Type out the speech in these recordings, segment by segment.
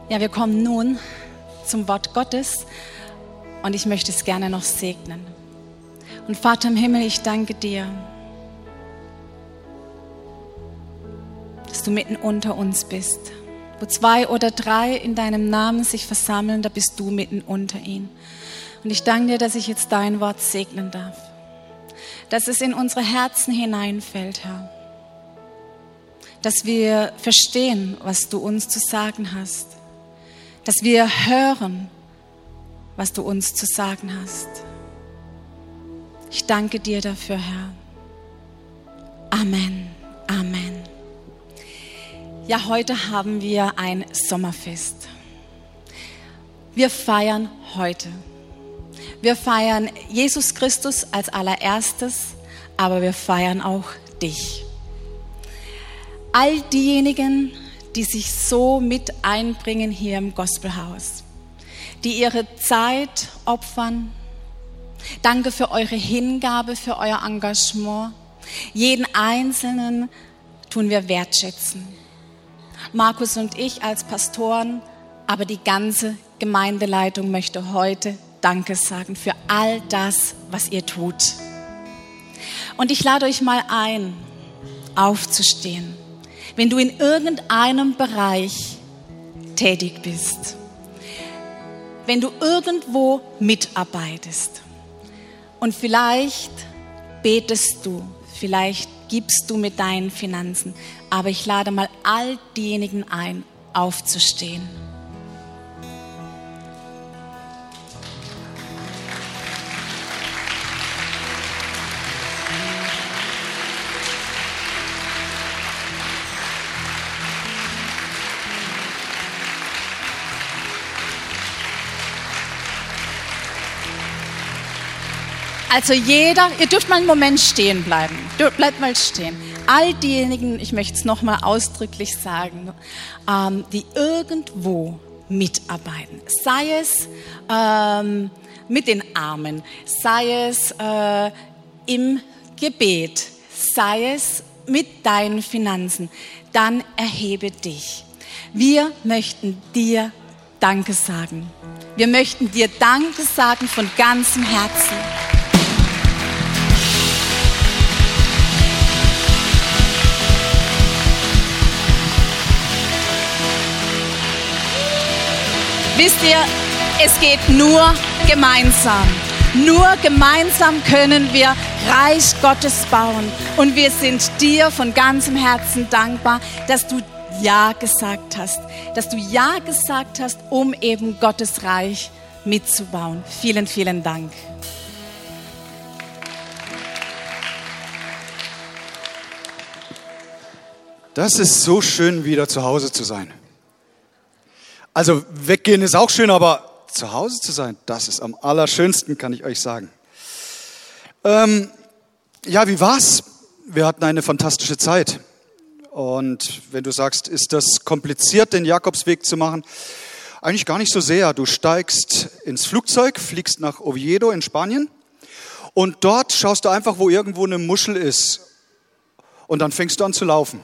Ja, wir kommen nun zum Wort Gottes und ich möchte es gerne noch segnen. Und Vater im Himmel, ich danke dir, dass du mitten unter uns bist. Wo 2 oder 3 in deinem Namen sich versammeln, da bist du mitten unter ihnen. Und ich danke dir, dass ich jetzt dein Wort segnen darf. Dass es in unsere Herzen hineinfällt, Herr. Dass wir verstehen, was du uns zu sagen hast. Dass wir hören, was du uns zu sagen hast. Ich danke dir dafür, Herr. Amen. Amen. Ja, heute haben wir ein Sommerfest. Wir feiern heute. Wir feiern Jesus Christus als allererstes, aber wir feiern auch dich. All diejenigen, die sich so mit einbringen hier im Gospelhaus, die ihre Zeit opfern. Danke für eure Hingabe, für euer Engagement. Jeden Einzelnen tun wir wertschätzen. Markus und ich als Pastoren, aber die ganze Gemeindeleitung möchte heute Danke sagen für all das, was ihr tut. Und ich lade euch mal ein, aufzustehen, wenn du in irgendeinem Bereich tätig bist, wenn du irgendwo mitarbeitest und vielleicht betest du, vielleicht gibst du mit deinen Finanzen, aber ich lade mal all diejenigen ein, aufzustehen. Also jeder, ihr dürft mal einen Moment stehen bleiben. Bleibt mal stehen. All diejenigen, ich möchte es nochmal ausdrücklich sagen, die irgendwo mitarbeiten. Sei es mit den Armen, sei es im Gebet, sei es mit deinen Finanzen. Dann erhebe dich. Wir möchten dir Danke sagen. Wir möchten dir Danke sagen von ganzem Herzen. Wisst ihr, es geht nur gemeinsam. Nur gemeinsam können wir Reich Gottes bauen. Und wir sind dir von ganzem Herzen dankbar, dass du Ja gesagt hast. Dass du Ja gesagt hast, um eben Gottes Reich mitzubauen. Vielen, vielen Dank. Das ist so schön, wieder zu Hause zu sein. Also weggehen ist auch schön, aber zu Hause zu sein, das ist am allerschönsten, kann ich euch sagen. Ja, wie war's? Wir hatten eine fantastische Zeit. Und wenn du sagst, ist das kompliziert, den Jakobsweg zu machen? Eigentlich gar nicht so sehr. Du steigst ins Flugzeug, fliegst nach Oviedo in Spanien und dort schaust du einfach, wo irgendwo eine Muschel ist. Und dann fängst du an zu laufen.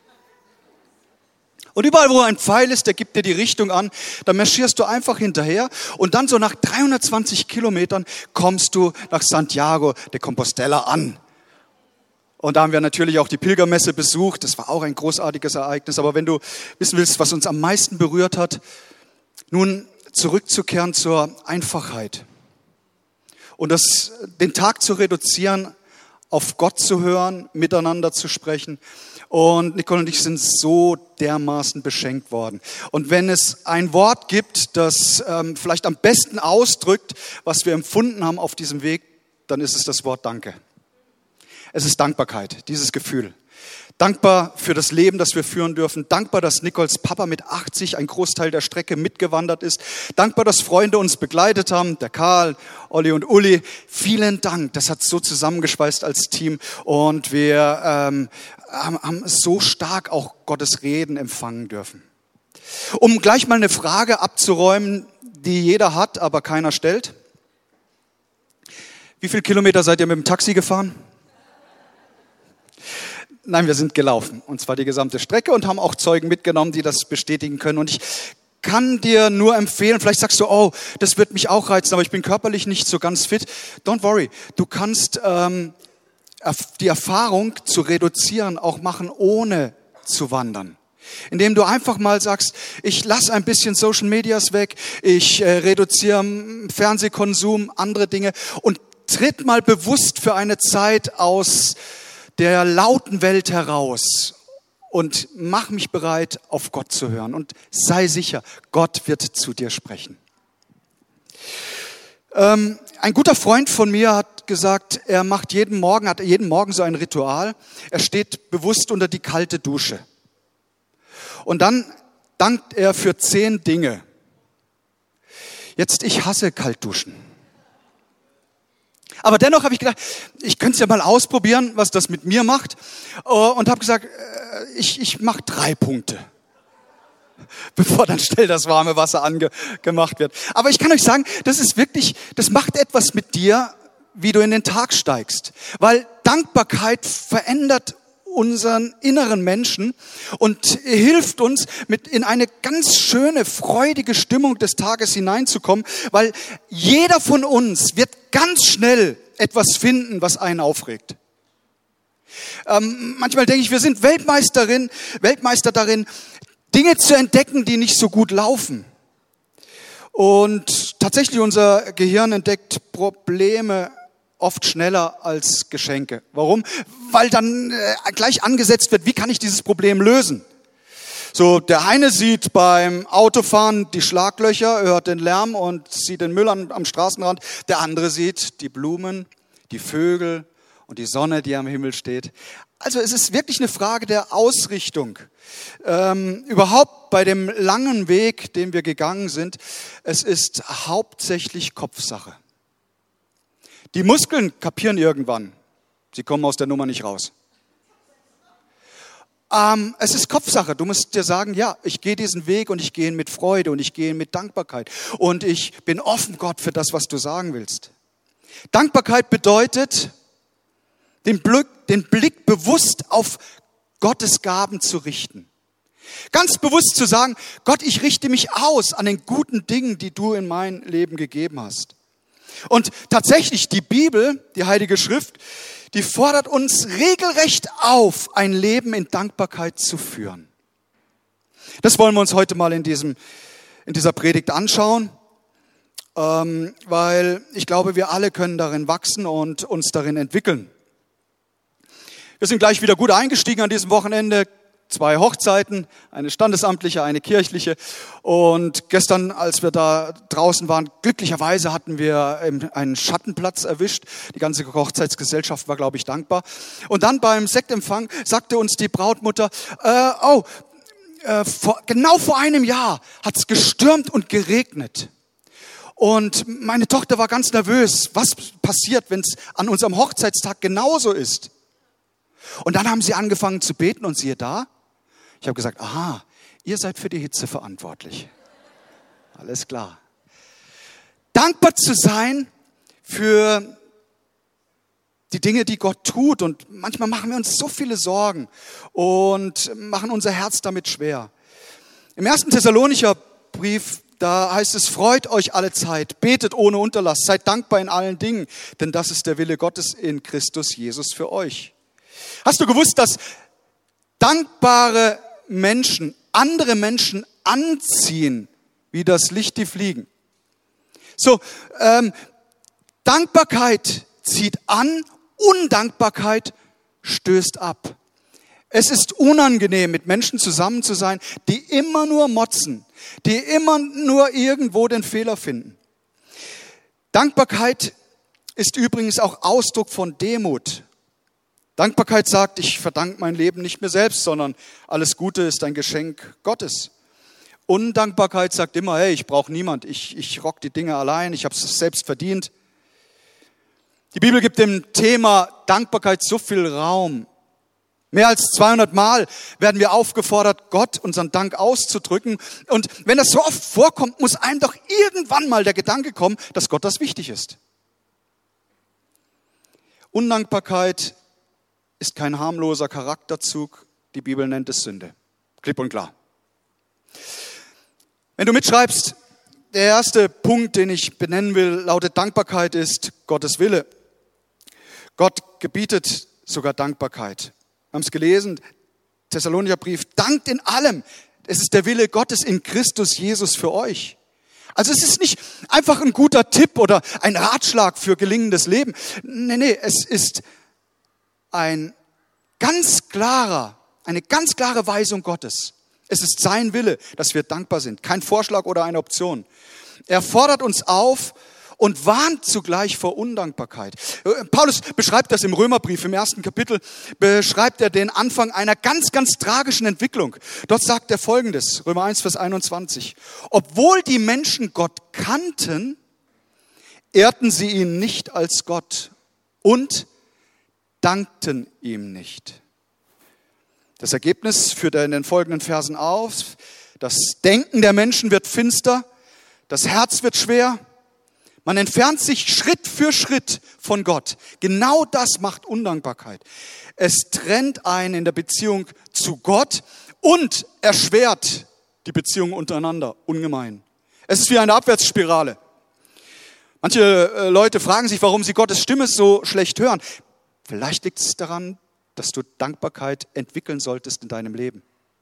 Und überall, wo ein Pfeil ist, der gibt dir die Richtung an, da marschierst du einfach hinterher und dann so nach 320 Kilometern kommst du nach Santiago de Compostela an. Und da haben wir natürlich auch die Pilgermesse besucht, das war auch ein großartiges Ereignis. Aber wenn du wissen willst, was uns am meisten berührt hat, nun zurückzukehren zur Einfachheit und den Tag zu reduzieren, auf Gott zu hören, miteinander zu sprechen. Und Nicole und ich sind so dermaßen beschenkt worden. Und wenn es ein Wort gibt, das vielleicht am besten ausdrückt, was wir empfunden haben auf diesem Weg, dann ist es das Wort Danke. Es ist Dankbarkeit, dieses Gefühl. Dankbar für das Leben, das wir führen dürfen. Dankbar, dass Nicoles Papa mit 80 einen Großteil der Strecke mitgewandert ist. Dankbar, dass Freunde uns begleitet haben, der Karl, Olli und Uli. Vielen Dank, das hat so zusammengeschweißt als Team. Und wir haben so stark auch Gottes Reden empfangen dürfen. Um gleich mal eine Frage abzuräumen, die jeder hat, aber keiner stellt. Wie viele Kilometer seid ihr mit dem Taxi gefahren? Nein, wir sind gelaufen. Und zwar die gesamte Strecke und haben auch Zeugen mitgenommen, die das bestätigen können. Und ich kann dir nur empfehlen, vielleicht sagst du, oh, das wird mich auch reizen, aber ich bin körperlich nicht so ganz fit. Don't worry, du kannst die Erfahrung zu reduzieren auch machen, ohne zu wandern. Indem du einfach mal sagst, ich lasse ein bisschen Social Medias weg, ich reduziere Fernsehkonsum, andere Dinge und tritt mal bewusst für eine Zeit aus der lauten Welt heraus und mach mich bereit, auf Gott zu hören. Und sei sicher, Gott wird zu dir sprechen. Ein guter Freund von mir hat gesagt, er hat jeden Morgen so ein Ritual. Er steht bewusst unter die kalte Dusche. Und dann dankt er für 10 Dinge. Jetzt, ich hasse Kaltduschen. Aber dennoch habe ich gedacht, ich könnte es ja mal ausprobieren, was das mit mir macht. Und habe gesagt, ich mache 3 Punkte. Bevor dann schnell das warme Wasser angemacht wird. Aber ich kann euch sagen, das macht etwas mit dir, wie du in den Tag steigst. Weil Dankbarkeit verändert unseren inneren Menschen und hilft uns, in eine ganz schöne, freudige Stimmung des Tages hineinzukommen, weil jeder von uns wird ganz schnell etwas finden, was einen aufregt. Manchmal denke ich, wir sind Weltmeister darin, Dinge zu entdecken, die nicht so gut laufen. Und tatsächlich unser Gehirn entdeckt Probleme oft schneller als Geschenke. Warum? Weil dann gleich angesetzt wird, wie kann ich dieses Problem lösen? So, der eine sieht beim Autofahren die Schlaglöcher, hört den Lärm und sieht den Müll am Straßenrand. Der andere sieht die Blumen, die Vögel und die Sonne, die am Himmel steht. Also es ist wirklich eine Frage der Ausrichtung. Überhaupt bei dem langen Weg, den wir gegangen sind, es ist hauptsächlich Kopfsache. Die Muskeln kapieren irgendwann. Sie kommen aus der Nummer nicht raus. Es ist Kopfsache. Du musst dir sagen, ja, ich gehe diesen Weg und ich gehe ihn mit Freude und ich gehe ihn mit Dankbarkeit. Und ich bin offen, Gott, für das, was du sagen willst. Dankbarkeit bedeutet, den Blick bewusst auf Gottes Gaben zu richten. Ganz bewusst zu sagen, Gott, ich richte mich aus an den guten Dingen, die du in mein Leben gegeben hast. Und tatsächlich, die Bibel, die Heilige Schrift, die fordert uns regelrecht auf, ein Leben in Dankbarkeit zu führen. Das wollen wir uns heute mal in dieser Predigt anschauen, weil ich glaube, wir alle können darin wachsen und uns darin entwickeln. Wir sind gleich wieder gut eingestiegen an diesem Wochenende. 2 Hochzeiten, eine standesamtliche, eine kirchliche. Und gestern, als wir da draußen waren, glücklicherweise hatten wir einen Schattenplatz erwischt. Die ganze Hochzeitsgesellschaft war, glaube ich, dankbar. Und dann beim Sektempfang sagte uns die Brautmutter, genau vor einem Jahr hat es gestürmt und geregnet. Und meine Tochter war ganz nervös. Was passiert, wenn es an unserem Hochzeitstag genauso ist? Und dann haben sie angefangen zu beten und siehe da, ich habe gesagt, aha, ihr seid für die Hitze verantwortlich. Alles klar. Dankbar zu sein für die Dinge, die Gott tut. Und manchmal machen wir uns so viele Sorgen und machen unser Herz damit schwer. Im 1. Thessalonicher Brief, da heißt es, freut euch alle Zeit, betet ohne Unterlass, seid dankbar in allen Dingen, denn das ist der Wille Gottes in Christus Jesus für euch. Hast du gewusst, dass dankbare Menschen andere Menschen anziehen, wie das Licht die Fliegen? So, Dankbarkeit zieht an, Undankbarkeit stößt ab. Es ist unangenehm, mit Menschen zusammen zu sein, die immer nur motzen, die immer nur irgendwo den Fehler finden. Dankbarkeit ist übrigens auch Ausdruck von Demut. Dankbarkeit sagt, ich verdanke mein Leben nicht mir selbst, sondern alles Gute ist ein Geschenk Gottes. Undankbarkeit sagt immer, hey, ich brauche niemand, ich rock die Dinge allein, ich habe es selbst verdient. Die Bibel gibt dem Thema Dankbarkeit so viel Raum. Mehr als 200 Mal werden wir aufgefordert, Gott unseren Dank auszudrücken. Und wenn das so oft vorkommt, muss einem doch irgendwann mal der Gedanke kommen, dass Gott das wichtig ist. Undankbarkeit ist kein harmloser Charakterzug. Die Bibel nennt es Sünde. Klipp und klar. Wenn du mitschreibst, der erste Punkt, den ich benennen will, lautet Dankbarkeit ist Gottes Wille. Gott gebietet sogar Dankbarkeit. Wir haben es gelesen, Thessalonicher Brief, dankt in allem. Es ist der Wille Gottes in Christus Jesus für euch. Also es ist nicht einfach ein guter Tipp oder ein Ratschlag für gelingendes Leben. Nee, es ist eine ganz klare Weisung Gottes. Es ist sein Wille, dass wir dankbar sind. Kein Vorschlag oder eine Option. Er fordert uns auf und warnt zugleich vor Undankbarkeit. Paulus beschreibt das im Römerbrief, im 1. Kapitel, beschreibt er den Anfang einer ganz, ganz tragischen Entwicklung. Dort sagt er Folgendes, Römer 1, Vers 21. Obwohl die Menschen Gott kannten, ehrten sie ihn nicht als Gott und dankten ihm nicht. Das Ergebnis führt er in den folgenden Versen auf. Das Denken der Menschen wird finster, das Herz wird schwer. Man entfernt sich Schritt für Schritt von Gott. Genau das macht Undankbarkeit. Es trennt einen in der Beziehung zu Gott und erschwert die Beziehung untereinander ungemein. Es ist wie eine Abwärtsspirale. Manche Leute fragen sich, warum sie Gottes Stimme so schlecht hören. Vielleicht liegt es daran, dass du Dankbarkeit entwickeln solltest in deinem Leben.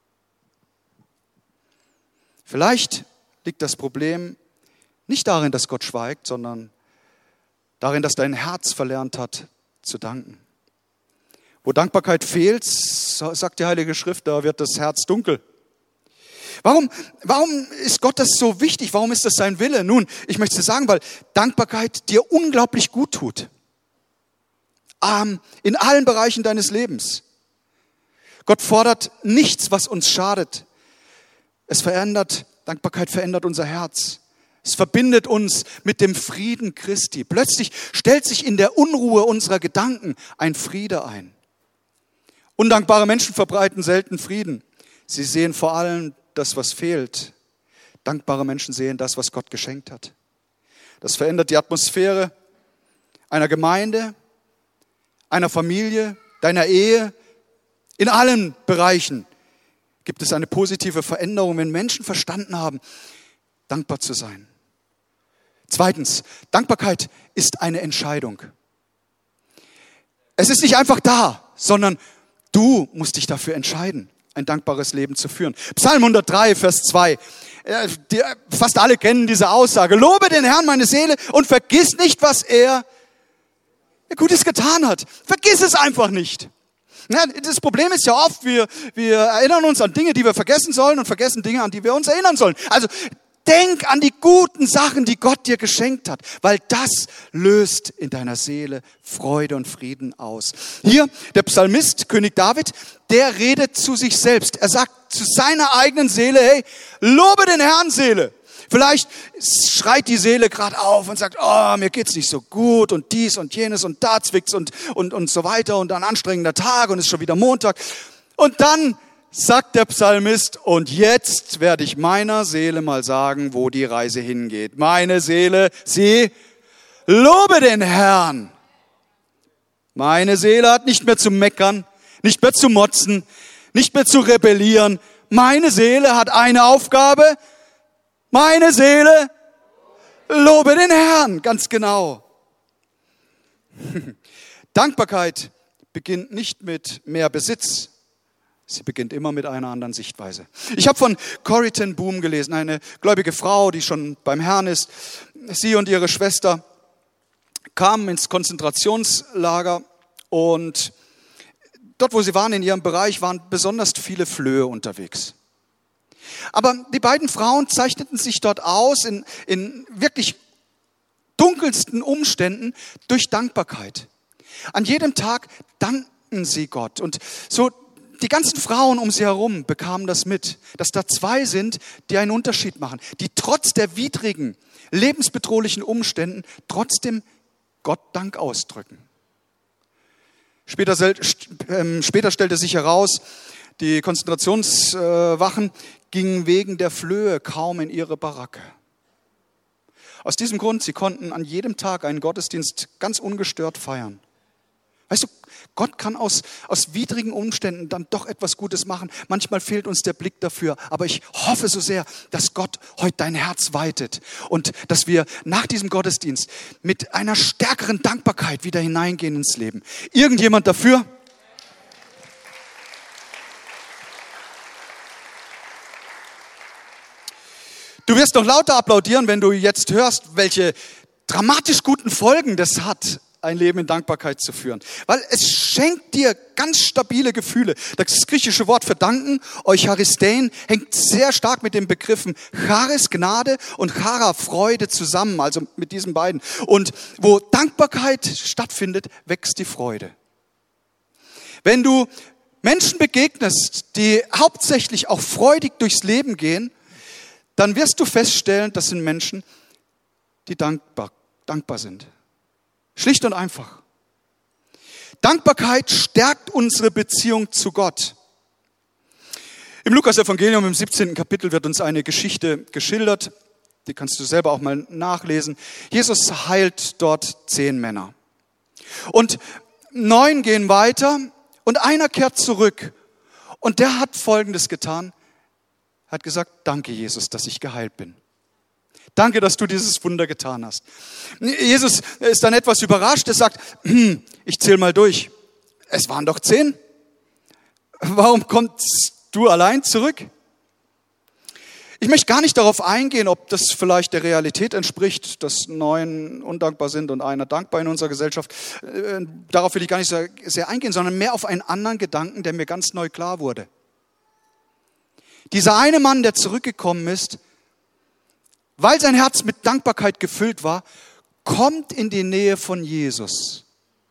Vielleicht liegt das Problem nicht darin, dass Gott schweigt, sondern darin, dass dein Herz verlernt hat, zu danken. Wo Dankbarkeit fehlt, sagt die Heilige Schrift, da wird das Herz dunkel. Warum ist Gott das so wichtig? Warum ist das sein Wille? Nun, ich möchte dir sagen, weil Dankbarkeit dir unglaublich gut tut. In allen Bereichen deines Lebens. Gott fordert nichts, was uns schadet. Dankbarkeit verändert unser Herz. Es verbindet uns mit dem Frieden Christi. Plötzlich stellt sich in der Unruhe unserer Gedanken ein Friede ein. Undankbare Menschen verbreiten selten Frieden. Sie sehen vor allem das, was fehlt. Dankbare Menschen sehen das, was Gott geschenkt hat. Das verändert die Atmosphäre einer Gemeinde, einer Familie, deiner Ehe. In allen Bereichen gibt es eine positive Veränderung, wenn Menschen verstanden haben, dankbar zu sein. Zweitens, Dankbarkeit ist eine Entscheidung. Es ist nicht einfach da, sondern du musst dich dafür entscheiden, ein dankbares Leben zu führen. Psalm 103, Vers 2. Fast alle kennen diese Aussage. Lobe den Herrn, meine Seele, und vergiss nicht, was er Gutes getan hat. Vergiss es einfach nicht. Das Problem ist ja oft, wir erinnern uns an Dinge, die wir vergessen sollen und vergessen Dinge, an die wir uns erinnern sollen. Also denk an die guten Sachen, die Gott dir geschenkt hat, weil das löst in deiner Seele Freude und Frieden aus. Hier, der Psalmist, König David, der redet zu sich selbst. Er sagt zu seiner eigenen Seele, hey, lobe den Herrn, Seele. Vielleicht schreit die Seele gerade auf und sagt, oh, mir geht's nicht so gut und dies und jenes und da zwickt's und so weiter und ein anstrengender Tag und es ist schon wieder Montag. Und dann sagt der Psalmist, und jetzt werde ich meiner Seele mal sagen, wo die Reise hingeht. Meine Seele, sie lobe den Herrn. Meine Seele hat nicht mehr zu meckern, nicht mehr zu motzen, nicht mehr zu rebellieren. Meine Seele hat eine Aufgabe. Meine Seele, lobe den Herrn, ganz genau. Dankbarkeit beginnt nicht mit mehr Besitz. Sie beginnt immer mit einer anderen Sichtweise. Ich habe von Corrie ten Boom gelesen, eine gläubige Frau, die schon beim Herrn ist. Sie und ihre Schwester kamen ins Konzentrationslager und dort, wo sie waren, in ihrem Bereich, waren besonders viele Flöhe unterwegs. Aber die beiden Frauen zeichneten sich dort aus in wirklich dunkelsten Umständen durch Dankbarkeit. An jedem Tag dankten sie Gott. Und so die ganzen Frauen um sie herum bekamen das mit, dass da zwei sind, die einen Unterschied machen, die trotz der widrigen, lebensbedrohlichen Umständen trotzdem Gott Dank ausdrücken. Später stellte sich heraus, die Konzentrationswachen gingen wegen der Flöhe kaum in ihre Baracke. Aus diesem Grund, sie konnten an jedem Tag einen Gottesdienst ganz ungestört feiern. Weißt du, Gott kann aus widrigen Umständen dann doch etwas Gutes machen. Manchmal fehlt uns der Blick dafür. Aber ich hoffe so sehr, dass Gott heute dein Herz weitet. Und dass wir nach diesem Gottesdienst mit einer stärkeren Dankbarkeit wieder hineingehen ins Leben. Irgendjemand dafür? Du wirst noch lauter applaudieren, wenn du jetzt hörst, welche dramatisch guten Folgen das hat, ein Leben in Dankbarkeit zu führen. Weil es schenkt dir ganz stabile Gefühle. Das griechische Wort für danken, Eucharistein, hängt sehr stark mit den Begriffen Charis, Gnade, und Chara, Freude zusammen, also mit diesen beiden. Und wo Dankbarkeit stattfindet, wächst die Freude. Wenn du Menschen begegnest, die hauptsächlich auch freudig durchs Leben gehen, dann wirst du feststellen, das sind Menschen, die dankbar sind. Schlicht und einfach. Dankbarkeit stärkt unsere Beziehung zu Gott. Im Lukas-Evangelium im 17. Kapitel wird uns eine Geschichte geschildert. Die kannst du selber auch mal nachlesen. Jesus heilt dort 10 Männer. Und 9 gehen weiter und einer kehrt zurück. Und der hat Folgendes getan. Er hat gesagt, danke Jesus, dass ich geheilt bin. Danke, dass du dieses Wunder getan hast. Jesus ist dann etwas überrascht. Er sagt, ich zähle mal durch. Es waren doch 10. Warum kommst du allein zurück? Ich möchte gar nicht darauf eingehen, ob das vielleicht der Realität entspricht, dass 9 undankbar sind und einer dankbar in unserer Gesellschaft. Darauf will ich gar nicht sehr eingehen, sondern mehr auf einen anderen Gedanken, der mir ganz neu klar wurde. Dieser eine Mann, der zurückgekommen ist, weil sein Herz mit Dankbarkeit gefüllt war, kommt in die Nähe von Jesus.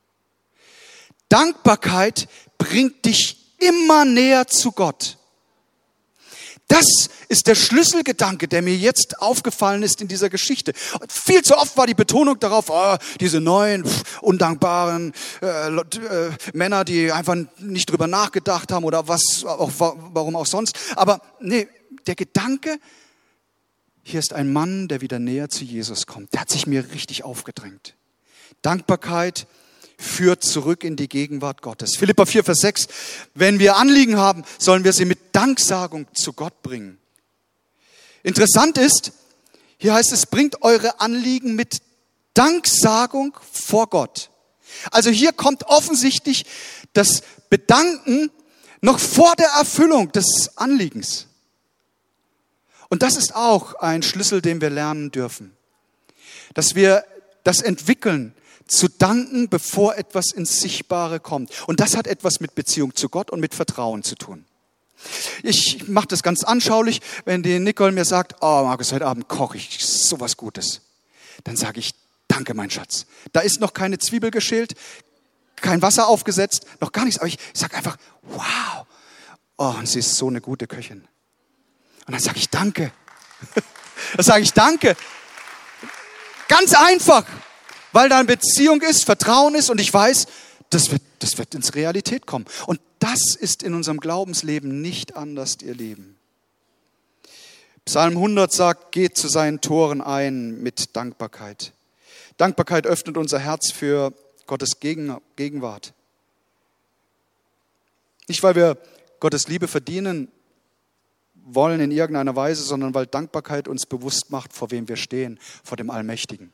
Dankbarkeit bringt dich immer näher zu Gott. Das ist der Schlüsselgedanke, der mir jetzt aufgefallen ist in dieser Geschichte. Viel zu oft war die Betonung darauf, diese 9 undankbaren Männer, die einfach nicht drüber nachgedacht haben oder warum auch sonst. Aber nee, der Gedanke, hier ist ein Mann, der wieder näher zu Jesus kommt. Der hat sich mir richtig aufgedrängt. Dankbarkeit führt zurück in die Gegenwart Gottes. Philipper 4, Vers 6. Wenn wir Anliegen haben, sollen wir sie mit Danksagung zu Gott bringen. Interessant ist, hier heißt es, bringt eure Anliegen mit Danksagung vor Gott. Also hier kommt offensichtlich das Bedanken noch vor der Erfüllung des Anliegens. Und das ist auch ein Schlüssel, den wir lernen dürfen. Dass wir das entwickeln, zu danken, bevor etwas ins Sichtbare kommt. Und das hat etwas mit Beziehung zu Gott und mit Vertrauen zu tun. Ich mache das ganz anschaulich, wenn die Nicole mir sagt, Markus, heute Abend koche ich sowas Gutes. Dann sage ich, danke mein Schatz. Da ist noch keine Zwiebel geschält, kein Wasser aufgesetzt, noch gar nichts. Aber ich sage einfach, wow, und sie ist so eine gute Köchin. Und dann sage ich danke. Dann sage ich danke. Ganz einfach, weil da eine Beziehung ist, Vertrauen ist und ich weiß, das wird ins Realität kommen. Und das ist in unserem Glaubensleben nicht anders, ihr Lieben. Psalm 100 sagt, geht zu seinen Toren ein mit Dankbarkeit. Dankbarkeit öffnet unser Herz für Gottes Gegenwart. Nicht, weil wir Gottes Liebe verdienen wollen in irgendeiner Weise, sondern weil Dankbarkeit uns bewusst macht, vor wem wir stehen, vor dem Allmächtigen.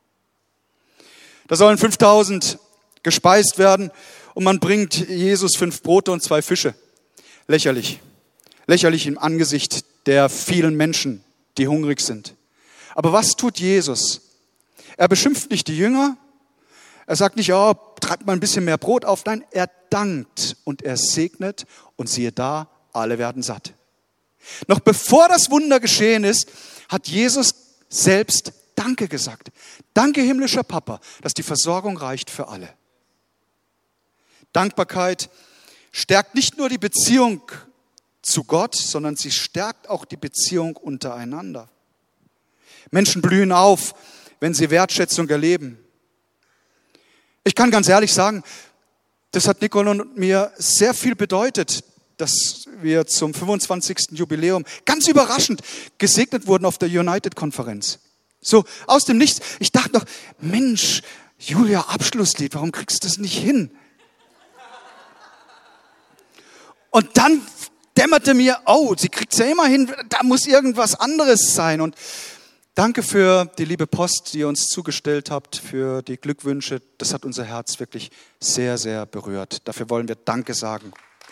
Da sollen 5000 gespeist werden und man bringt Jesus 5 Brote und 2 Fische. Lächerlich. Lächerlich im Angesicht der vielen Menschen, die hungrig sind. Aber was tut Jesus? Er beschimpft nicht die Jünger. Er sagt nicht, treibt mal ein bisschen mehr Brot auf. Nein, er dankt und er segnet und siehe da, alle werden satt. Noch bevor das Wunder geschehen ist, hat Jesus selbst Danke gesagt. Danke, himmlischer Papa, dass die Versorgung reicht für alle. Dankbarkeit stärkt nicht nur die Beziehung zu Gott, sondern sie stärkt auch die Beziehung untereinander. Menschen blühen auf, wenn sie Wertschätzung erleben. Ich kann ganz ehrlich sagen, das hat Nicole und mir sehr viel bedeutet, dass wir zum 25. Jubiläum ganz überraschend gesegnet wurden auf der United-Konferenz. So aus dem Nichts. Ich dachte noch, Mensch, Julia, Abschlusslied, warum kriegst du das nicht hin? Und dann dämmerte mir, oh, sie kriegt es ja immer hin, da muss irgendwas anderes sein. Und danke für die liebe Post, die ihr uns zugestellt habt, für die Glückwünsche. Das hat unser Herz wirklich sehr, sehr berührt. Dafür wollen wir Danke sagen.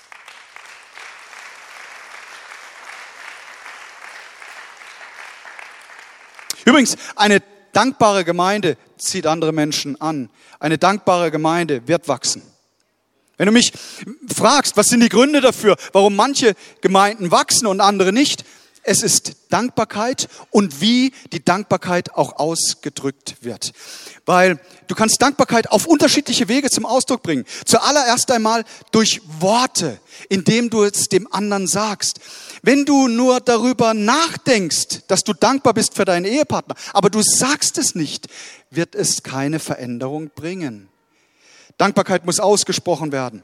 Übrigens, eine dankbare Gemeinde zieht andere Menschen an. Eine dankbare Gemeinde wird wachsen. Wenn du mich fragst, was sind die Gründe dafür, warum manche Gemeinden wachsen und andere nicht? Es ist Dankbarkeit und wie die Dankbarkeit auch ausgedrückt wird. Weil du kannst Dankbarkeit auf unterschiedliche Wege zum Ausdruck bringen. Zuallererst einmal durch Worte, indem du es dem anderen sagst. Wenn du nur darüber nachdenkst, dass du dankbar bist für deinen Ehepartner, aber du sagst es nicht, wird es keine Veränderung bringen. Dankbarkeit muss ausgesprochen werden.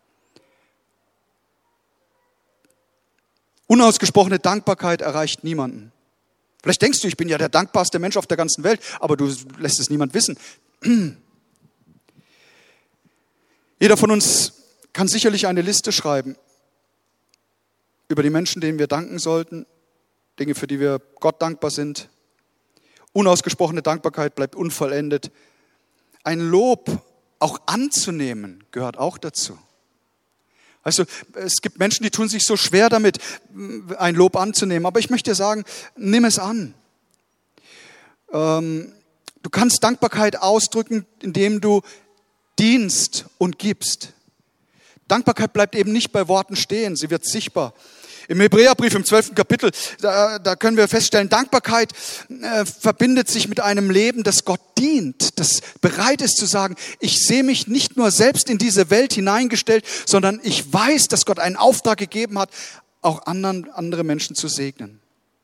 Unausgesprochene Dankbarkeit erreicht niemanden. Vielleicht denkst du, ich bin ja der dankbarste Mensch auf der ganzen Welt, aber du lässt es niemand wissen. Jeder von uns kann sicherlich eine Liste schreiben über die Menschen, denen wir danken sollten, Dinge, für die wir Gott dankbar sind. Unausgesprochene Dankbarkeit bleibt unvollendet. Ein Lob auch anzunehmen gehört auch dazu. Also es gibt Menschen, die tun sich so schwer damit, ein Lob anzunehmen. Aber ich möchte dir sagen, nimm es an. Du kannst Dankbarkeit ausdrücken, indem du dienst und gibst. Dankbarkeit bleibt eben nicht bei Worten stehen, sie wird sichtbar. Im Hebräerbrief im 12. Kapitel, da können wir feststellen, Dankbarkeit verbindet sich mit einem Leben, das Gott dient, das bereit ist zu sagen, ich sehe mich nicht nur selbst in diese Welt hineingestellt, sondern ich weiß, dass Gott einen Auftrag gegeben hat, auch andere Menschen zu segnen.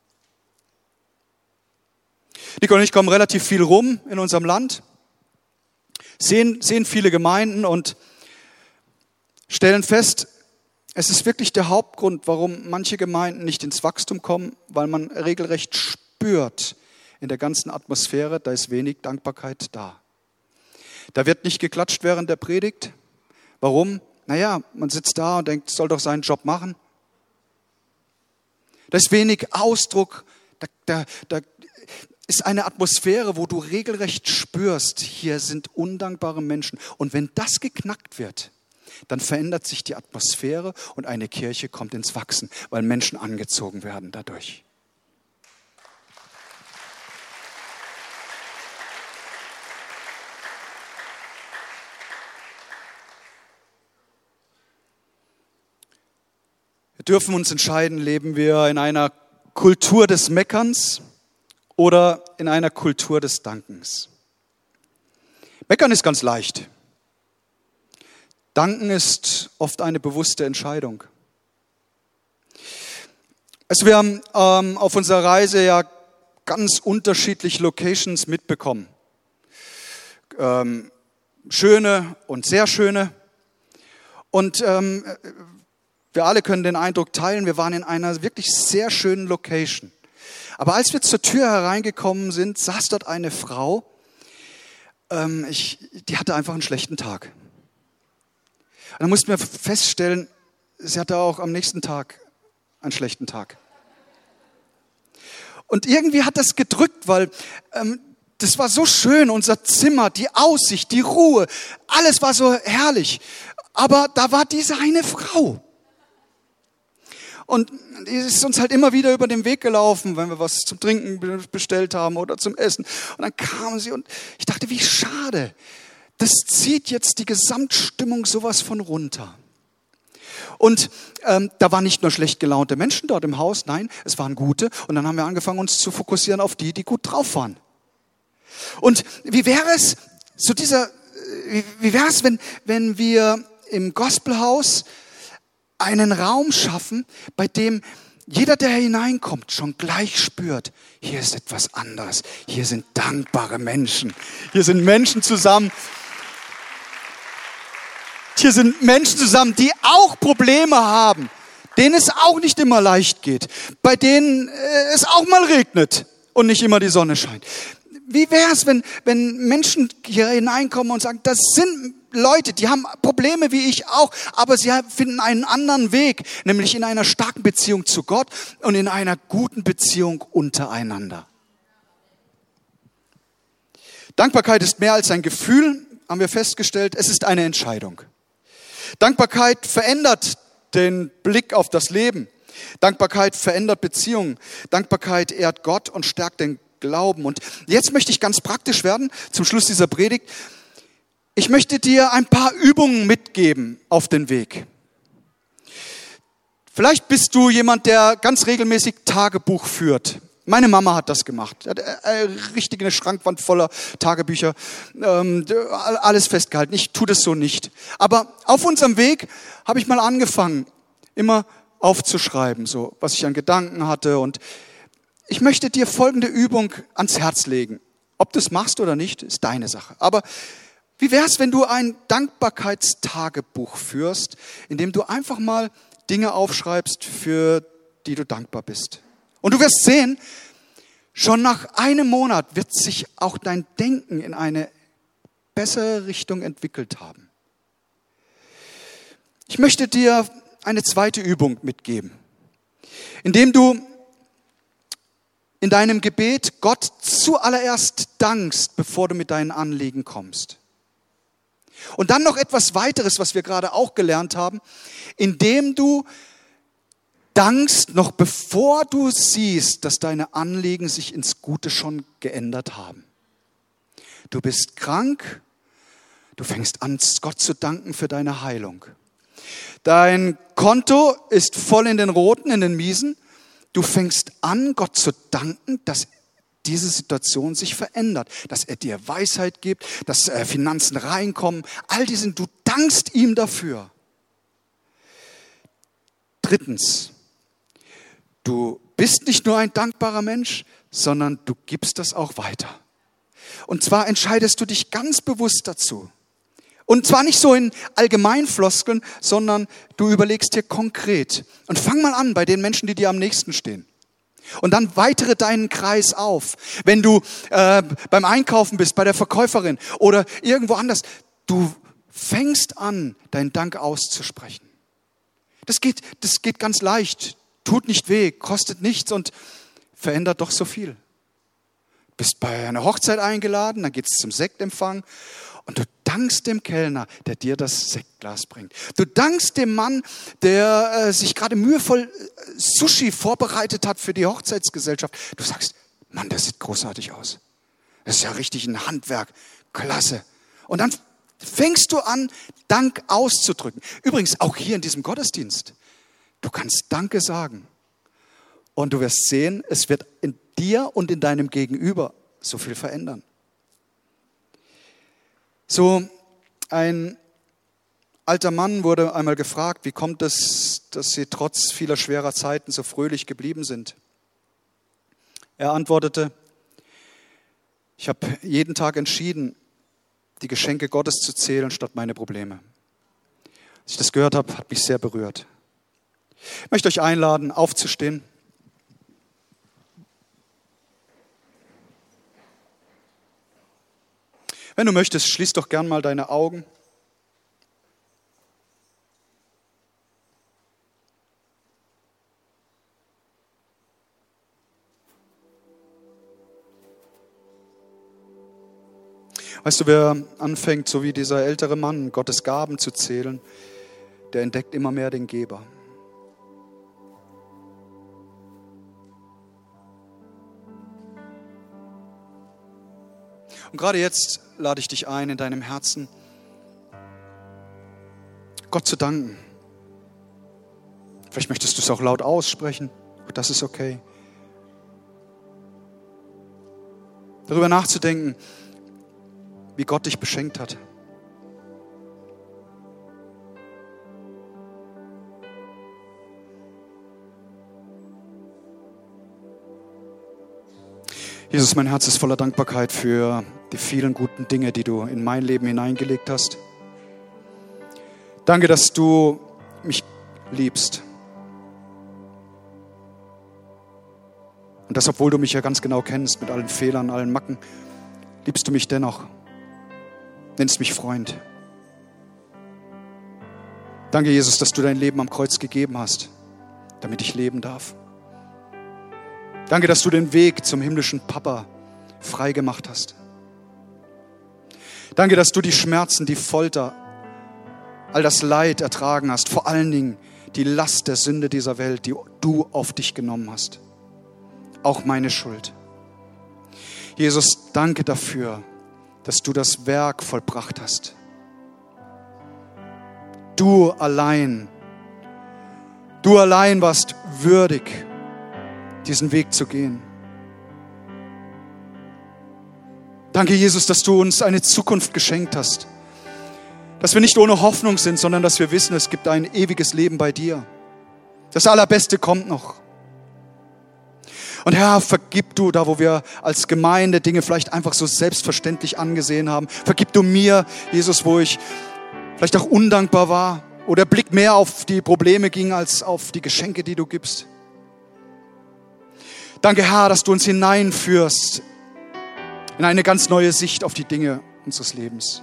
Nico und ich kommen relativ viel rum in unserem Land, sehen viele Gemeinden und stellen fest, es ist wirklich der Hauptgrund, warum manche Gemeinden nicht ins Wachstum kommen, weil man regelrecht spürt in der ganzen Atmosphäre, da ist wenig Dankbarkeit da. Da wird nicht geklatscht während der Predigt. Warum? Naja, man sitzt da und denkt, soll doch seinen Job machen. Da ist wenig Ausdruck, da ist eine Atmosphäre, wo du regelrecht spürst, hier sind undankbare Menschen. Und wenn das geknackt wird, dann verändert sich die Atmosphäre und eine Kirche kommt ins Wachsen, weil Menschen angezogen werden dadurch. Wir dürfen uns entscheiden, leben wir in einer Kultur des Meckerns oder in einer Kultur des Dankens. Meckern ist ganz leicht. Danken ist oft eine bewusste Entscheidung. Also wir haben auf unserer Reise ja ganz unterschiedliche Locations mitbekommen. Schöne und sehr schöne. Und wir alle können den Eindruck teilen, wir waren in einer wirklich sehr schönen Location. Aber als wir zur Tür hereingekommen sind, saß dort eine Frau, die hatte einfach einen schlechten Tag. Und dann mussten wir feststellen, sie hatte auch am nächsten Tag einen schlechten Tag. Und irgendwie hat das gedrückt, weil das war so schön, unser Zimmer, die Aussicht, die Ruhe, alles war so herrlich. Aber da war diese eine Frau. Und die ist uns halt immer wieder über den Weg gelaufen, wenn wir was zum Trinken bestellt haben oder zum Essen. Und dann kam sie und ich dachte, wie schade. Das zieht jetzt die Gesamtstimmung sowas von runter. Und da waren nicht nur schlecht gelaunte Menschen dort im Haus, nein, es waren gute. Und dann haben wir angefangen, uns zu fokussieren auf die gut drauf waren. Und wie wäre es, wenn wir im Gospelhaus einen Raum schaffen, bei dem jeder, der hineinkommt, schon gleich spürt, hier ist etwas anderes. Hier sind dankbare Menschen. Hier sind Menschen zusammen. Hier sind Menschen zusammen, die auch Probleme haben, denen es auch nicht immer leicht geht, bei denen es auch mal regnet und nicht immer die Sonne scheint. Wie wäre es, wenn Menschen hier hineinkommen und sagen, das sind Leute, die haben Probleme wie ich auch, aber sie finden einen anderen Weg, nämlich in einer starken Beziehung zu Gott und in einer guten Beziehung untereinander. Dankbarkeit ist mehr als ein Gefühl, haben wir festgestellt, es ist eine Entscheidung. Dankbarkeit verändert den Blick auf das Leben. Dankbarkeit verändert Beziehungen. Dankbarkeit ehrt Gott und stärkt den Glauben. Und jetzt möchte ich ganz praktisch werden, zum Schluss dieser Predigt. Ich möchte dir ein paar Übungen mitgeben auf den Weg. Vielleicht bist du jemand, der ganz regelmäßig Tagebuch führt. Meine Mama hat das gemacht. Hat richtig eine Schrankwand voller Tagebücher, alles festgehalten. Ich tue das so nicht. Aber auf unserem Weg habe ich mal angefangen, immer aufzuschreiben, so was ich an Gedanken hatte. Und ich möchte dir folgende Übung ans Herz legen. Ob du es machst oder nicht, ist deine Sache. Aber wie wär's, wenn du ein Dankbarkeitstagebuch führst, in dem du einfach mal Dinge aufschreibst, für die du dankbar bist? Und du wirst sehen, schon nach einem Monat wird sich auch dein Denken in eine bessere Richtung entwickelt haben. Ich möchte dir eine zweite Übung mitgeben, indem du in deinem Gebet Gott zuallererst dankst, bevor du mit deinen Anliegen kommst. Und dann noch etwas weiteres, was wir gerade auch gelernt haben, indem du dankst, noch bevor du siehst, dass deine Anliegen sich ins Gute schon geändert haben. Du bist krank, du fängst an, Gott zu danken für deine Heilung. Dein Konto ist voll in den Roten, in den Miesen. Du fängst an, Gott zu danken, dass diese Situation sich verändert, dass er dir Weisheit gibt, dass Finanzen reinkommen. All diese, du dankst ihm dafür. Drittens, du bist nicht nur ein dankbarer Mensch, sondern du gibst das auch weiter. Und zwar entscheidest du dich ganz bewusst dazu. Und zwar nicht so in Allgemeinfloskeln, sondern du überlegst dir konkret. Und fang mal an bei den Menschen, die dir am nächsten stehen. Und dann weitere deinen Kreis auf. Wenn du beim Einkaufen bist, bei der Verkäuferin oder irgendwo anders, du fängst an, deinen Dank auszusprechen. Das geht ganz leicht, tut nicht weh, kostet nichts und verändert doch so viel. Du bist bei einer Hochzeit eingeladen, dann geht es zum Sektempfang und du dankst dem Kellner, der dir das Sektglas bringt. Du dankst dem Mann, der sich gerade mühevoll Sushi vorbereitet hat für die Hochzeitsgesellschaft. Du sagst, Mann, das sieht großartig aus. Das ist ja richtig ein Handwerk, klasse. Und dann fängst du an, Dank auszudrücken. Übrigens, auch hier in diesem Gottesdienst. Du kannst Danke sagen. Und du wirst sehen, es wird in dir und in deinem Gegenüber so viel verändern. So ein alter Mann wurde einmal gefragt, wie kommt es, dass sie trotz vieler schwerer Zeiten so fröhlich geblieben sind? Er antwortete, ich habe jeden Tag entschieden, die Geschenke Gottes zu zählen statt meine Probleme. Als ich das gehört habe, hat mich sehr berührt. Ich möchte euch einladen, aufzustehen. Wenn du möchtest, schließ doch gern mal deine Augen. Weißt du, wer anfängt, so wie dieser ältere Mann, Gottes Gaben zu zählen, der entdeckt immer mehr den Geber. Und gerade jetzt lade ich dich ein, in deinem Herzen Gott zu danken. Vielleicht möchtest du es auch laut aussprechen. Auch das ist okay. Darüber nachzudenken, wie Gott dich beschenkt hat. Jesus, mein Herz ist voller Dankbarkeit für die vielen guten Dinge, die du in mein Leben hineingelegt hast. Danke, dass du mich liebst. Und das, obwohl du mich ja ganz genau kennst, mit allen Fehlern, allen Macken, liebst du mich dennoch. Nennst mich Freund. Danke, Jesus, dass du dein Leben am Kreuz gegeben hast, damit ich leben darf. Danke, dass du den Weg zum himmlischen Papa frei gemacht hast. Danke, dass du die Schmerzen, die Folter, all das Leid ertragen hast, vor allen Dingen die Last der Sünde dieser Welt, die du auf dich genommen hast. Auch meine Schuld. Jesus, danke dafür, dass du das Werk vollbracht hast. Du allein warst würdig, diesen Weg zu gehen. Danke, Jesus, dass du uns eine Zukunft geschenkt hast. Dass wir nicht ohne Hoffnung sind, sondern dass wir wissen, es gibt ein ewiges Leben bei dir. Das Allerbeste kommt noch. Und Herr, vergib du da, wo wir als Gemeinde Dinge vielleicht einfach so selbstverständlich angesehen haben. Vergib du mir, Jesus, wo ich vielleicht auch undankbar war oder Blick mehr auf die Probleme ging als auf die Geschenke, die du gibst. Danke, Herr, dass du uns hineinführst in eine ganz neue Sicht auf die Dinge unseres Lebens.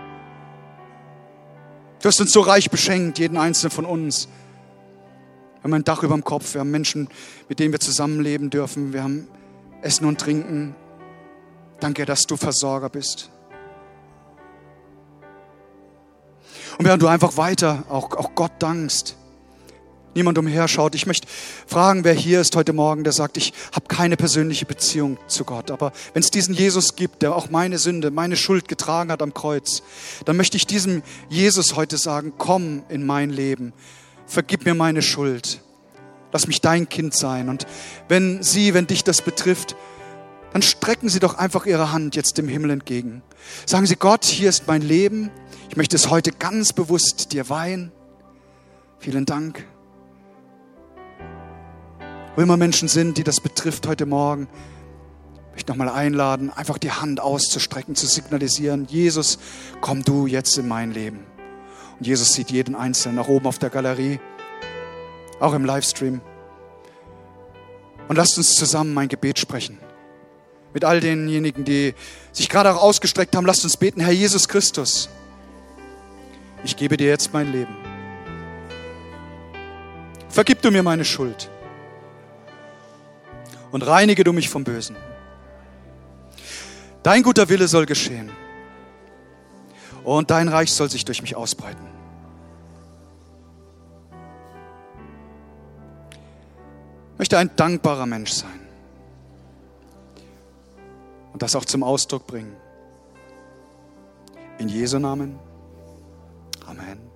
Du hast uns so reich beschenkt, jeden einzelnen von uns. Wir haben ein Dach über dem Kopf, wir haben Menschen, mit denen wir zusammenleben dürfen, wir haben Essen und Trinken. Danke, dass du Versorger bist. Und während du einfach weiter auch Gott dankst, niemand umherschaut. Ich möchte fragen, wer hier ist heute Morgen, der sagt, ich habe keine persönliche Beziehung zu Gott. Aber wenn es diesen Jesus gibt, der auch meine Sünde, meine Schuld getragen hat am Kreuz, dann möchte ich diesem Jesus heute sagen, komm in mein Leben, vergib mir meine Schuld, lass mich dein Kind sein. Und wenn dich das betrifft, dann strecken Sie doch einfach Ihre Hand jetzt dem Himmel entgegen. Sagen Sie, Gott, hier ist mein Leben. Ich möchte es heute ganz bewusst dir weihen. Vielen Dank. Wo immer Menschen sind, die das betrifft heute Morgen, ich möchte nochmal einladen, einfach die Hand auszustrecken, zu signalisieren, Jesus, komm du jetzt in mein Leben. Und Jesus sieht jeden Einzelnen nach oben auf der Galerie, auch im Livestream. Und lasst uns zusammen ein Gebet sprechen. Mit all denjenigen, die sich gerade auch ausgestreckt haben, lasst uns beten, Herr Jesus Christus, ich gebe dir jetzt mein Leben. Vergib du mir meine Schuld. Und reinige du mich vom Bösen. Dein guter Wille soll geschehen. Und dein Reich soll sich durch mich ausbreiten. Ich möchte ein dankbarer Mensch sein. Und das auch zum Ausdruck bringen. In Jesu Namen. Amen.